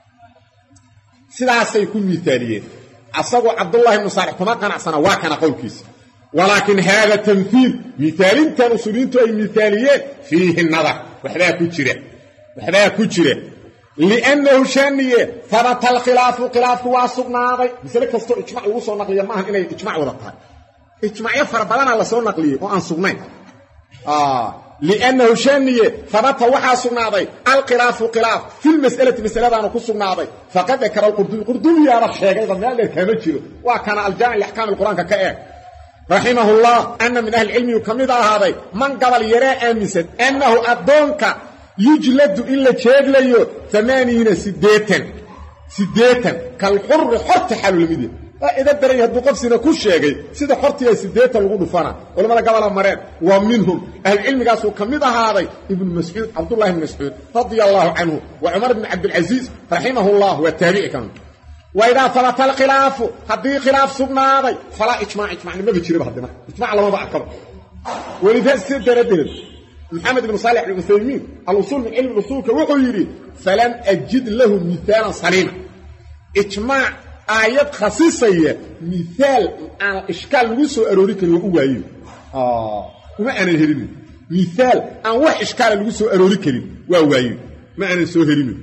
Speaker 1: سيدا سيكون مثاليين أصغى عبد الله بن صالح كما كان أحسن واكنا قول كيس ولكن هذا تمثيل مثالين تنصرينتو أي مثاليين فيه النظر وحبايا كتيرة وحبايا كتيرة لأنه شانية ثبت الخلاف وخلاف واسقنا هذا مثل كستو إجماع الوصول نقلية معهم إنه إجماع وضطها إجماع يفر بدنا على سؤال نقلية وأنصقنين آه لأنه شانية ثبت وحاسقنا هذا الخلاف وخلاف في المسألة مسألة أنا كسقنا هذا فقد ذكر القردوبي القردوبي يا رب شيء إذا ما قال كامتشيرو وكان الجامع لأحكام القرآن ككائن رحمه الله أن من أهل العلم يكمل هذا من قبل يرى آمسا أنه أدونك يجلد إلا تشاقليه ثمانين سديتا سديتا كالحر حرت حال المدينة إذا دري هدو قفسنا كل شيء سيدا حرت يا سديتا لغو فانا ولما قبل مرين ومنهم أهل العلم قاسوا كمل هذا ابن مسعود عبد الله بن مسعود رضي الله عنه وعمر بن عبد العزيز رحمه الله والتابعي كانوا وإذا ثبت الخلاف هذه خلاف سبنا هذا فلا إجماع إجماع ما بيجري بهذا إجماع لما بعكر ولذا سيد ردد محمد بن صالح العثيمين الوصول من علم الوصول كوحيري فلن أجد له مثالا صليما إجماع آيات خصيصية مثال إشكال لوسو أروريك الوؤوائي آه وما أنا الهرمي مثال أنواع إشكال لوسو أروريك الوؤوائي ما أنا سو هرمي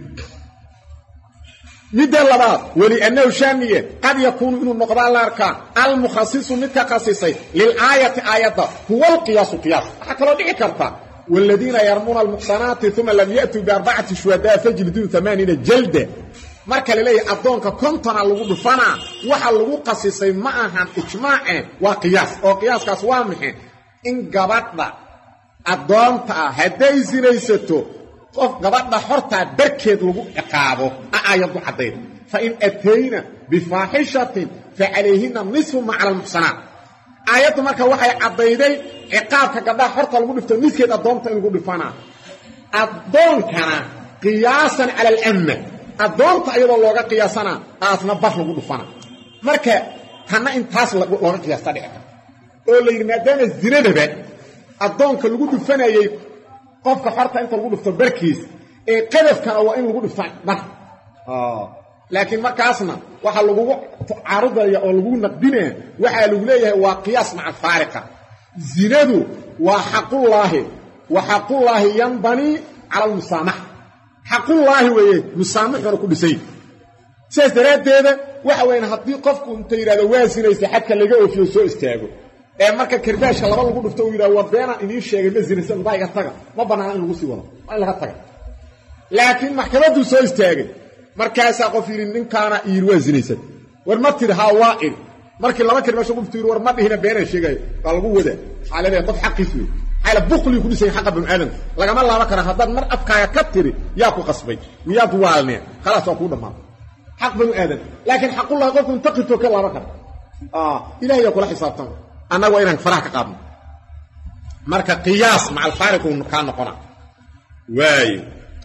Speaker 1: مدى اللبات ولأنه شانية قد يكون إنه النقضاء الأركان المخصص متخصصي للآية آية هو القياس قياس حتى لو دعي كرتا والذين يرمون المحصنات ثم لم يأتوا بأربعة شهداء فجلدوا ثمانين جلدة marka la leeyahay adoonka kontona lagu dhufana waxa lagu qasisay ma ahan ijmaac waa qiyaas oo qiyaaskaas waa maxay in gabadha adoonta haday sinaysato qof gabadha horta barkeed lagu ciqaabo aayadu cadeed fa in atayna bi fahishatin fa alayhinna nisfu ma'a al-muhsanat aayadu marka waxay cadeyday ciqaabka gabadha horta lagu dhifto niskeed adoonta in lagu dhifana adoonkana qiyaasan ala al-amma adoonta ayadoo looga qiyaasana aasna bar lagu dhufana marka kana intaas looga qiyaasta dhici oo la yiraahdo zinadaba adoonka lagu dhufanayay qofka xorta inta lagu dhufto barkiis ee qadafkana waa in lagu dhufan bar ah laakiin markaasna waxa lagu caarudaya oo lagu naqdinaa waxa lagu leeyahay waa qiyaas maca faariqa zinadu waa xaqulaahi wa xaqulaahi yanbani ala al-musamaha حق الله ويه مسامح وركو دسي سيس دراديده waxa weyn hadii qofku inta yiraahdo waasinaysa xadka laga oofiyo soo istaago ee marka kirbaasha laba lagu dhufto uu yiraahdo wadeena inii sheegay ma zinaysan baa iga taga ma banaan in lagu sii wado waa laga taga laakiin maxkamadu soo istaagay markaas qof yirin ninkaana iir waasinaysan war ma tir hawaa'il markii laba kirbaasho ku dhufto war ma dhihina beenay sheegay baa lagu wada xaaladee qof xaqiisu على بخل يكون شيء حق ابن آدم لما الله بكره هذا مر أبكى كتري ياكو قصبي وياكو والني خلاص أقول ما حق ابن آدم لكن حق الله قف انتقدته كلا بكره آه إلهي يقول حسابتهم أنا وإنك فراك قابل مركا قياس مع الفارق كان نقنا واي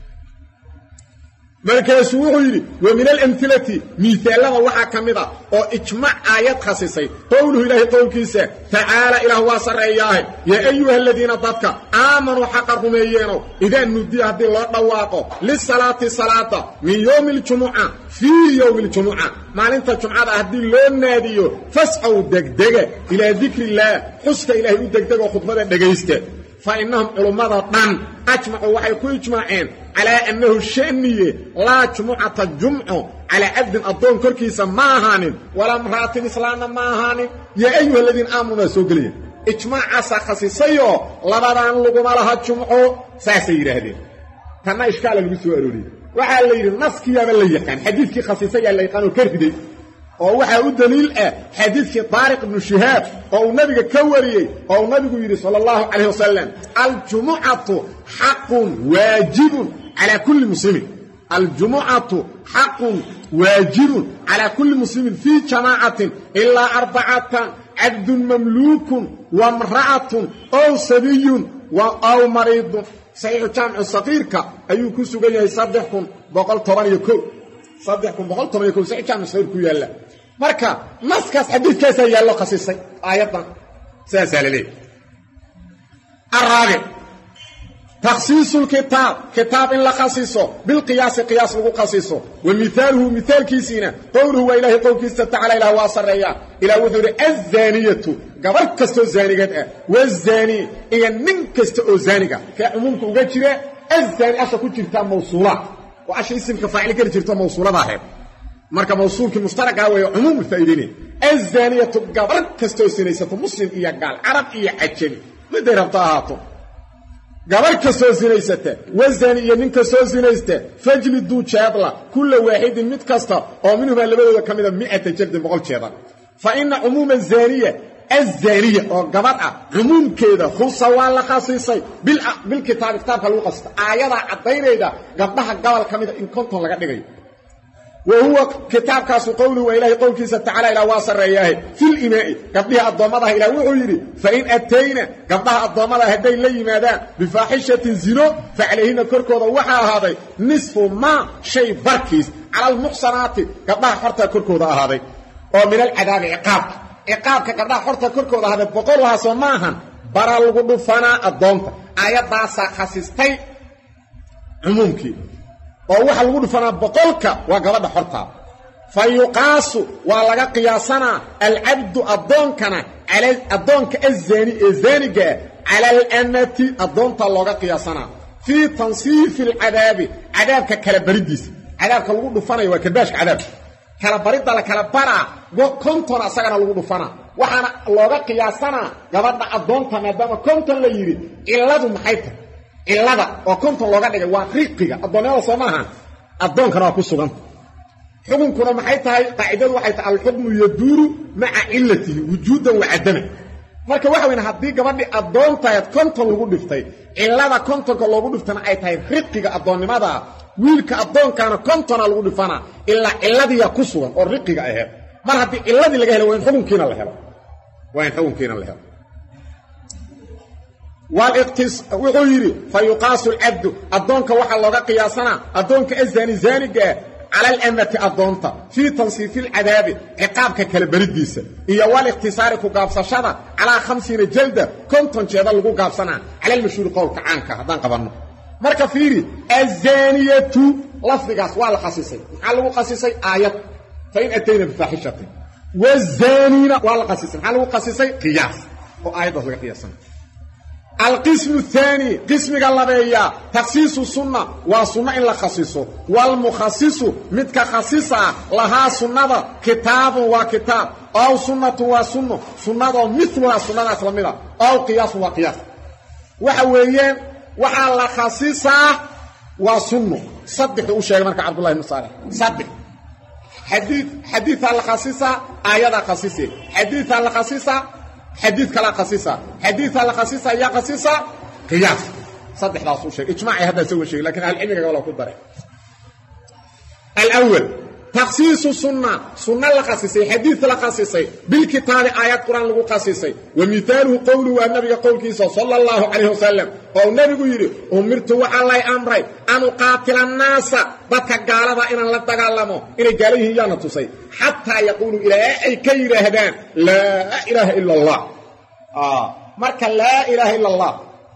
Speaker 1: مركا سوحي ومن الأمثلة مثالا وحا كمدا او اجماع آيات خصيصي قوله إلهي قول كيسا تعالى إله واسر إياه يا أيها الذين ضدك آمنوا حق الرميين إذا ندي هذه الله دواقه للصلاة صلاة من يوم الجمعة في يوم الجمعة ما انت الجمعة هذه اللون ناديو فاسعوا دقدقة إلى ذكر الله حسك إلهي دقدقة وخطبة دقيسك فإنهم علماء طن أجمعوا وحيكون اجماعين على أنه الشأنية لا جمعة الجمع على عبد الضون كركيسا ما هانين ولا امرأة إسلانا ما هانين يا أيها الذين آمنوا سوقلين اجماع عسا خصيصيو لبدان لقم لها الجمع ساسير هذين كما إشكال المسوء أروري وحال لي النسك يا من لي يقان حديثك خصيصي اللي يقانوا كرفدي ووحا الدليل حديث طارق بن شهاب او نبي كوري او نبي صلى الله عليه وسلم الجمعة حق واجب على كل مسلم الجمعة حق واجب على كل مسلم في جماعة إلا أربعة cabdun mamluukun wamra'atun ow sabiyun wa aw mariidun saxiixu jaamicu saqiirka ayuu ku sugan yahay saddex kun boqol toban iyo kow saddex kun boqol toban iyo kow saxiixu jaamicu saqiir ku yaalla marka naskaas xadiidkaasaa yaallo khasisay aayaddan sidaasaa la leeyahy araabic takhsiisu lkitaab kitaab in la khasiso bilqiyaasi qiyaas lagu khasiso wa mihaaluhu mihaalkiisiina qowluhu waa ilaahay qowlkiisa tacala ilah waa sarreeyaa ilah wuxuu yidhi azzaaniyatu gabar kastoo zaanigeed ah wazaanii iyo nin kasta oo zaaniga kee cumuumka uga jira azzaani asha ku jirtaa mawsuulaad oo asha isimka faacil geli jirto mawsuulada ahayd marka mawsuulkii mushtarakaa weeye cumuum faa'iidaynaya azzaaniyatu gabar kastoo sinaysato muslim iyo gaal carab iyo cajami miday rabto ahaato gabar kastoo sinaysata wazani iyo nin kastoo sinaysta fajliduu jeedla kulla waaxidin mid kasta oo minhumaa labadooda ka mida mi'ata jaldin boqol jeedan fa ina cumuuma zaaniya azzaaniya oo gabadh ah cumuumkeeda khusa waa la khasiisay bilkitaabi kitaabka lagu khasista aayadaa caddaynayda gabdhaha gobol ka mida in konton laga dhigayo wa huwa kitaabkaasu qowluhu waa ilaahay qowlkiisa tacala ilah waa sarreeyaahe filimaa'i gabdhihii addoommadaha ilah wuxuu yidhi fain atayna gabdhaha addoommadaha hadday la yimaadaan bifaaxishatin zino fa calayhina korkooda waxaa ahaaday nisfu maa shay barkiis cala almuxsanaati gabdhaha xortaa korkooda ahaaday oo min alcadaabi ciqaabka ciqaabka gabdhaha xorta korkooda ahaaday boqol wahaasoo ma ahan bara lagu dhufanaa addoonta aayaddaasaa khasistay cumuumkii oo waxa lagu dhufanaa boqolka waa gabadha xortaa fa yuqaasu waa laga qiyaasanaa alcabdu addoonkana cala addoonka azaani ee zaanigaa cala alamati addoonta looga qiyaasanaa fii tansiifi alcadaabi cadaabka kala bariddiisa cadaabka lagu dhufanayo waa karbaashka cadaabka kala baridda la kala baraa konton asagana lagu dhufanaa waxaana looga qiyaasanaa gabadha addoonta maadaama konton la yidhi cilladu maxay tahay cillada oo konton looga dhigay waa riqiga addoonnimada soo maaha addoonkana waa ku suganta xukunkuna maxay tahay qaacidadu waxay tahay alxukmu yaduuru maca cillatihi wujuudan wa cadaman marka waxa weyn haddii gabadhii addoontahayd konton lagu dhiftay cillada kontonka loogu dhiftana ay tahay riqiga addoonnimada wiilka addoonkaana kontona lagu dhifanaa ilaa cilladiiya ku sugan oo riqiga aheed mar haddii cilladii laga helo waa in xukunkiina la helo waa in xukunkiina la helo wuxuu yidhi fa yuqaasu alcabdu addoonka waxaa looga qiyaasanaa addoonka azaani zaanigaa cala alamati addoonta fii tansiifi alcadaabi ciqaabka kala bariddiisa iyo walikhtisaari ku gaabsashada calaa khamsiina jalda konton jeeda lagu gaabsanaa cala almashhuuri qowlka caanka haddaan qabanno marka fiiri azaaniyatu lafdigaas waa la khasisay maxaa lagu khasisay aayad fain atayna bifaaxishatin wazaaniina waa la khasisay maxaa lagu khasisay qiyaas oo aayaddaas laga qiyaasana alqismu ahaani qismiga labeeyaa takhsiisu sunna waa sunno in la khasiso waalmukhasisu midka khasisa lahaa sunnada kitaabun waa kitaab ow sunnatun waa sunno sunnadoo miluhaa sunnadaas la mida ow qiyaasun waa qiyaas waxa weeyaan waxaa la khasisaa waa sunno saddexuu u sheegay marka cabdullahi ibnu saalix saddex xadiid xadiidaa la khasisaa aayadaa khasise xadiidaa la khasisaa xadiid kalaa khasisa xadiidaa la khasisa yaa khasisa qiyaas saddexdaasuu sheegay ijmaacay haddaa isaga sheegay lakin ahlucilmiga gabala ku daray alawal takhsiisu sunna sunna la khasisay xadiid la khasisay bilkitaabi aayad qur-aan lagu khasisay wa mihaaluhu qowluhu waa nabiga qowlkiisa sala allahu calayhi wasalam oo nabigu yidhi umirtu waxaa lay amray an uqaatila annaasa dadka gaalada inaan la dagaalamo inay gaala yihiin yaana tusay xataa yaquuluu ilaa ay ka yidhaahdaan laa ilaaha ila allah marka laa ilaaha ila allah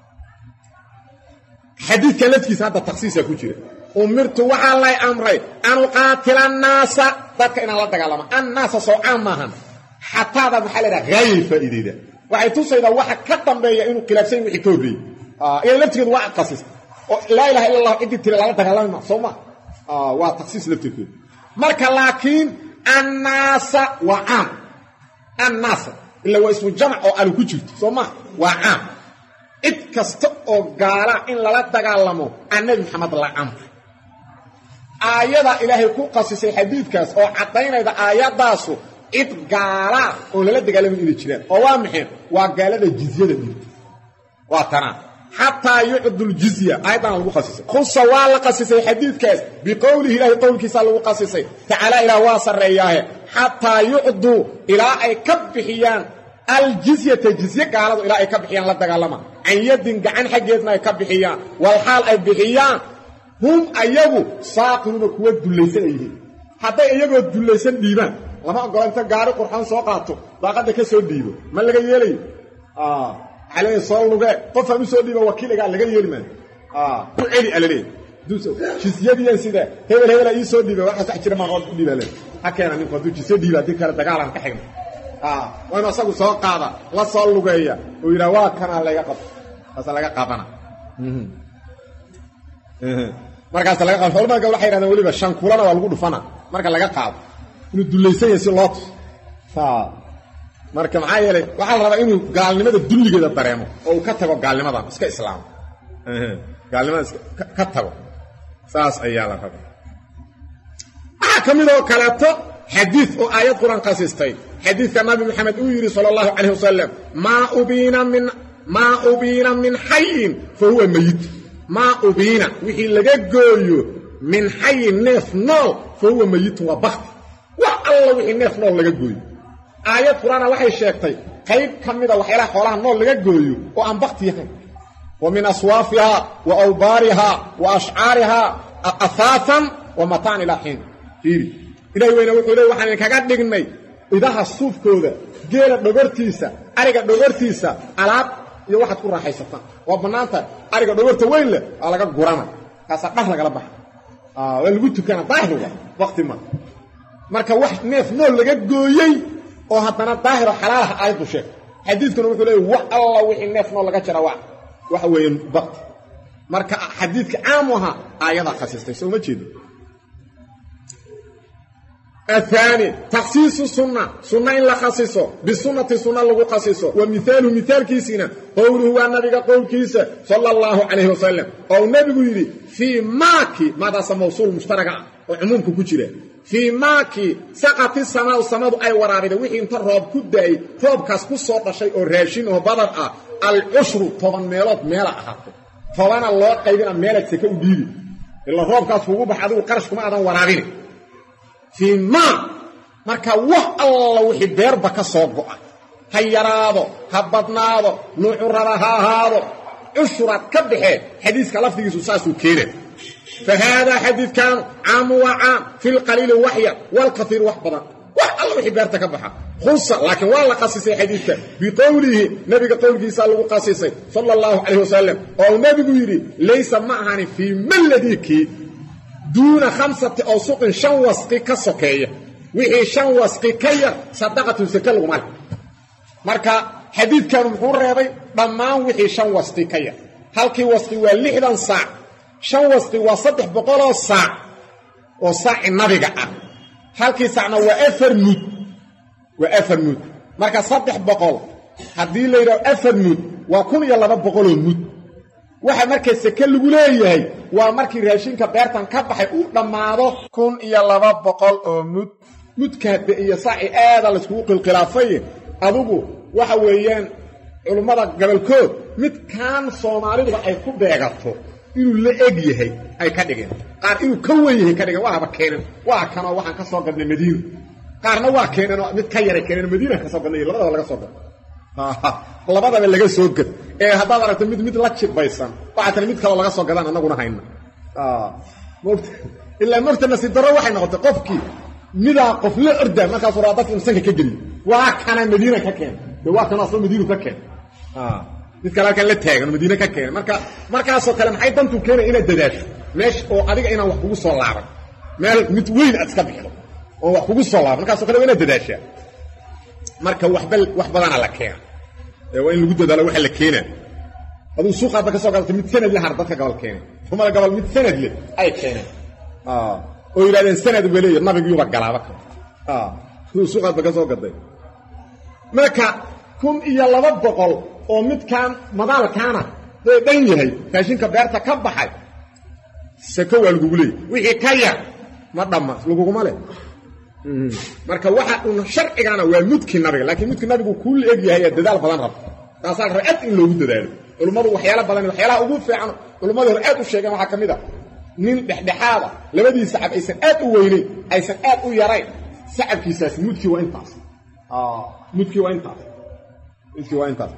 Speaker 1: xadiidka lafkiisa hadda takhsiisaa ku jira umirtu waxaa lay amray an uqaatila annaasa dadka inaan la dagaalamo annaasa sowcaan maahan xataada maxaa la dhaha haayay faa'iideyda waxay tusaydaa waxa ka dambeeya inuu khilaafsan wixii ka horreeyey iyada laftigeedu waa adkasiis oo laa ilaha illa allah ciddii tiri lala dagaalami ma soo ma waa takhsiis laftirkeedu marka laakiin annaasa waa caam annaasa ila waa ismu jamac oo alu ku jirto soo ma waa caam cid kasta oo gaala in lala dagaalamo annabi maxamed la amray aayada ilaahay ku qasisay xadiidkaas oo caddaynayda aayaddaasu cid gaala oo lala dagaalamin inay jiraan oo waa maxay waa gaalada jizyada dhigta waa tanaa xataa yucdu ljizya aayaddan lagu qasisay khusa waa la qasisay xadiidkaas biqowlihi ilaahay qowlkiisa lagu qasisay tacaala ilaah waa sarreeyaahe xataa yucduu ilaa ay ka bixiyaan الجزية جزية قالوا إلى أي كبحيان لا دقالما عن يد قعن حقيتنا كبحيان والحال أي بحيان هم أيبو ساقنوا كوة دليسان أيه حتى أيبو الدليسان ديبان لما أقول أنت قاري قرحان سوقاته باقد كسو ديبو ما لقى يلي آه عليه الصلاة لقى قفا مسو ديبو وكيل قال لقى يلي من آه علي علي دوسو جزية دي سيدة هبل هبل يسو ديبو واحد تحجر ما قد ديبو لين حكينا من قدو جزية ديبو دي كارة دقالان كحينا آه وانا ساقو سوقاته لا صلو لقى ويرواك كان لقى قف أصلا لقى قفنا markaas laga qaado xulma gabadha xayraada waliba shan kulana waa lagu dhufana marka laga qaado inuu duleysay si loot fa marka maxay yeelay waxa la rabaa inuu gaalnimada dulligeeda dareemo oo uu ka tago gaalnimada iska islaam ee gaalnimada ka tago saas ayaa la rabaa ah kamid oo kalato hadith oo aayad quraan qasistay hadithka nabi maxamed uu yiri sallallahu alayhi wasallam ma ubina min ma ubina min hayyin fa huwa mayyit ما أبينا وحي لغا غويو من حي نف نول فهو ميت وبخت والله وحي نف نول لغا غويو آيات قرآن وحي شيكتي قيب كميدا وحيلا خولها نول لغا غويو وأن بخت يحن ومن أصوافها وأوبارها وأشعارها أثاثا ومتاعن إلى حين فيري إلهي وين وحي إلهي وحي كاقات لغنمي إذا الصوف كودا جيلة دغرتيسا أريقا دغرتيسا ألاب iyo waxad ku raaxaysataan waa banaanta ariga dhawrta weyn leh aa laga gurana kaas dhax laga bax ah waa lagu tukana daahirga waqti ma marka wax neef nool laga gooyay oo hadana daahiro xalaal ah aydu sheeg xadiidkuna wuxuu leeyahay wax alla wixii neef nool laga jira wax waxa weeyaan baqt marka xadiidka aamuha aayada khasistay soo ma jeedo الثاني تخصيص السنة سنة إلا خصيصه بالسنة سنة لغو خصيصه ومثاله مثال كيسينا قوله هو النبي قول كيسة صلى الله عليه وسلم أو النبي يقول في ماكي ماذا سموصول مشتركة وعمومك كتيرة في ماكي سقط السماء والسماء أي ورابده وحي انت الرب كدأي رب كاسكو صوت شيء الراشين وبدر العشر طبعا ميلات ميلا أحطه فوانا الله قيبنا ميلات سكو ديري إلا رب كاسكو بحضو قرشكم أعظم ورابده في ما marka wax alla wixii beerba ka soo go'a hayaraado habadnaado nuucurada haado usrat ka bixee xadiiska lafdigiisu saasuu keenay فهذا حديث كان عام وعام في القليل وحيا والكثير وحبا والله وحي بيرتا كبخا خصة لكن والله قصصي حديثا بقوله نبي قول صلى الله قصصي صلى الله عليه وسلم او نبي يري ليس معاني في ملديك دون خمسة أوسق شن وسقي كسكية وحي شن وسقي كيا صدقة سكال ومال مركا حديث كان محور رياضي ضمان وحي شن وسقي كيا هلكي وسقي واللحدا ساع شن وسقي وصدح بقوله ساع وصاع النبي هلكي ساعنا وأفر مود وأفر مود مركا صدح بقول هدي ليرو أفر مود وكون يلا بقوله مود waxa markay sakal lagu leeyahay waa markii raashinka beertan ka baxay uu dhamaado kun iyo laba boqol oo mud mudka iyo saaci aad la isku qilqilaafay adugu waxa weeyaan culimada gabalkood mid kaan Soomaalidu ay ku beegato inuu la eg yahay ay ka dhigeen qaar inuu ka weyn yahay ka dhigeen waaba keenan waa kana waxaan ka soo gadnay Madiina qaarna waa keenan mid ka yar keenan Madiina ka soo gadnay labadaba laga soo gadnay labadaba laga soo gad ee hadaad aragto mid mid la jibaysan waxa tan mid kale laga soo gadan anaguna hayna ah moogta illa moogta nasiib daro waxay noqotay qofkii mida qof la orda marka soo raadaf insanka ka geli waa kana Madiina ka keen de waa kana soo Madiina ka keen ah mid kale kan la taagan Madiina ka keen marka markaas oo kale maxay dantu keenay ina dadaasho meesh oo adiga ina wax kugu soo laaban meel mid weyn aad iska bixdo oo wax kugu soo laaban markaas oo kale ina dadaasho marka wax bal wax badan la keen ee waa in lagu dadaalo waxa la keenay aduu suuqa ba ka soo galtay mid sanad la har dadka gobol keenay kuma la gobol mid sanad leh ay keenay ah oo ilaahay sanad waliyo nabiga yuba galaaba ka ah aduu suuqa ba ka soo gaday marka kun iyo laba boqol oo mid kaan madaal kaana day dhan yahay raashinka beerta ka baxay sako waa lagu leeyahay wixii ka yar ma dhama laguma leh marka waxa uu sharciigana waa mudkii nabiga laakiin mudkii nabigu ku leeg yahay dadaal badan rab taasal raad in loogu dadaalo culimadu waxyaalo badan waxyaalaha ugu fiican culimadu raad u sheegan waxa kamid ah nin dhexdhexaada labadiisa sacab aysan aad u weynay aysan aad u yarayn sacabkiisaas mudkii waa intaas ah mudkii waa intaas iski waa intaas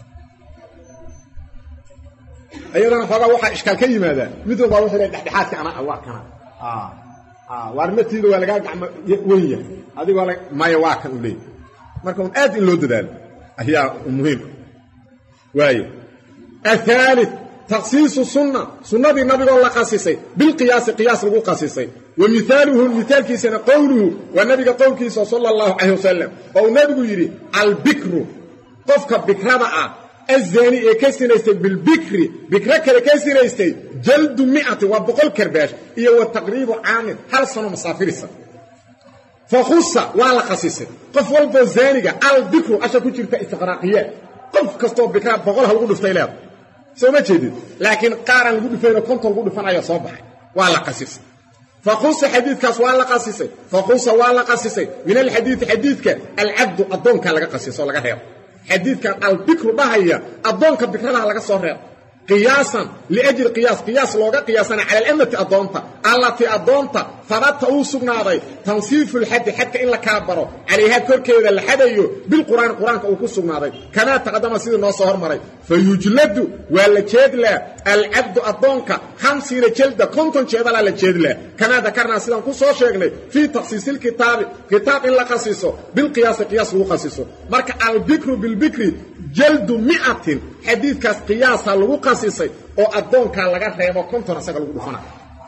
Speaker 1: ayadana xogaa waxaa ishkaal ka yimaada mid walba wuxuu leeyahay dhexdhexaadka ana waa kana ah ah waarmatiidu waa laga gacmo weyn yahay adigoo la maya waa kan u leeyahay marka un aad in loo dadaalo ayaa muhiim waayo الثالث تخصيص السنة سنة النبي الله قاسسي بالقياس قياس لغو قاسسي ومثاله المثال كيسنا قوله والنبي قول كيسا صلى الله عليه وسلم قول نبي يري البكر قفك بكرة الزاني كيسنيستي بالبكر بكرة كيسنيستي جلد مئة وبقول كرباش إيه والتقريب عامل هل سنة مسافر السنة فخصة وعلى قاسسي قف والبو الزاني البكر أشا كتير استغراقيات قف كستوب بكرة بقولها لغو دفتيلات سو ما جديد لكن قارن لغو دفينو كنتو لغو دفنايا soo baxay waa la qasис فقص حديث كاس waa la qasisay فقص waa la qasisay min al hadith hadithka al abd adonka laga qasiso laga reebo hadithka al bikru bahaya adonka bikrada laga soo reebo قياسا لاجل قياس قياس لوغا قياسنا على الامه الضونطه التي الضونطه ثبت او سغناداي تنصيف الحد حتى ان لا كبره عليها كركيده الحديو بالقران قرانك او كسغناداي كما تقدم سيده نو سو هرمري فيجلد ولا جيدلا العبد الضونك خمسين جلده كنتن جيدلا لا جيدلا كما ذكرنا سيده كو سو شيغني في تخصيص الكتاب كتاب ان لا قصيصه بالقياس قياس لو قصيصه marka البكر بالبكر جلد مئة حديث كاس قياس لو قصيصي او ادونكا laga reebo konton asaga lagu dhufana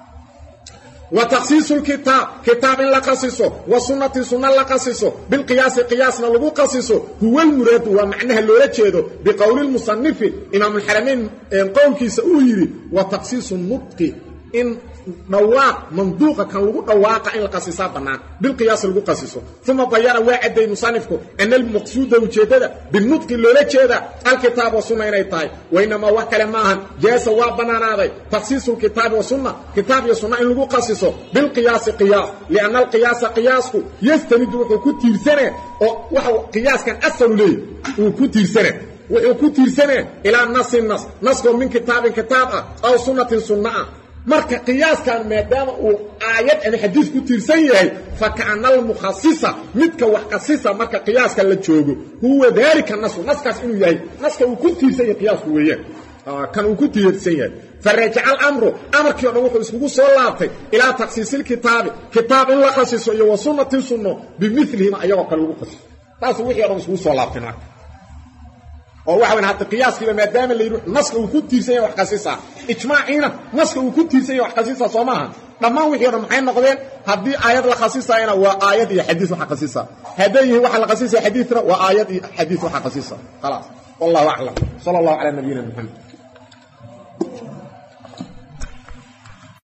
Speaker 1: وتخصيص الكتاب كتاب لا قصيصه وسنه سنه لا قصيصه بالقياس قياسنا لو قصيصه هو المراد ومعناه لو جيدو بقول المصنف امام الحرمين قول كيس او يري وتخصيص النطق ان نواق منطوقه كان لو دواق ان القصيصه بنان بالقياس لو قصيصه ثم بيان واحد مصنفكم ان المقصود وجهده بالنطق لو جيدا الكتاب والسنه اني تاي وانما وكل ما جاء سوا بناناده تخصيص الكتاب والسنه كتاب والسنه ان لو قصيصه بالقياس قياس لان القياس قياس يستند وكتيرسنه او قياس كان اصل ليه وكتيرسنه وكتيرسنه الى النص النص نص من كتاب كتاب او سنه سنه marka qiyaaskan maadaama uu aayad ama xadiis ku tiirsan yahay fa kaana al mukhassisa midka wax qasisa marka qiyaaska la joogo huwa dalika nas naskaas inuu yahay naska uu ku tiirsan yahay qiyaasku weeyaan kan uu ku tiirsan yahay فرجع الامر امركي oo wuxuu isku soo laabtay ila taqsiisil kitaab kitaab in la qasiso iyo sunnati sunno bimithlihiina ayaga kale lagu qasiso taas wixii oo isku soo laabtay marka oo waxa weyn hadda qiyaaskiiba maadaama la yiri naska uu ku tiirsan yahay wax qasisa ijmaaciina naska uu ku tiirsan yahay wax qasisa Soomaha dhamaan wixii oo maxay noqdeen hadii aayad la qasisayna waa aayad iyo xadiis wax qasisa hadii waxa la qasisay xadiisna waa aayad iyo xadiis wax qasisa خلاص والله اعلم صلى الله على نبينا محمد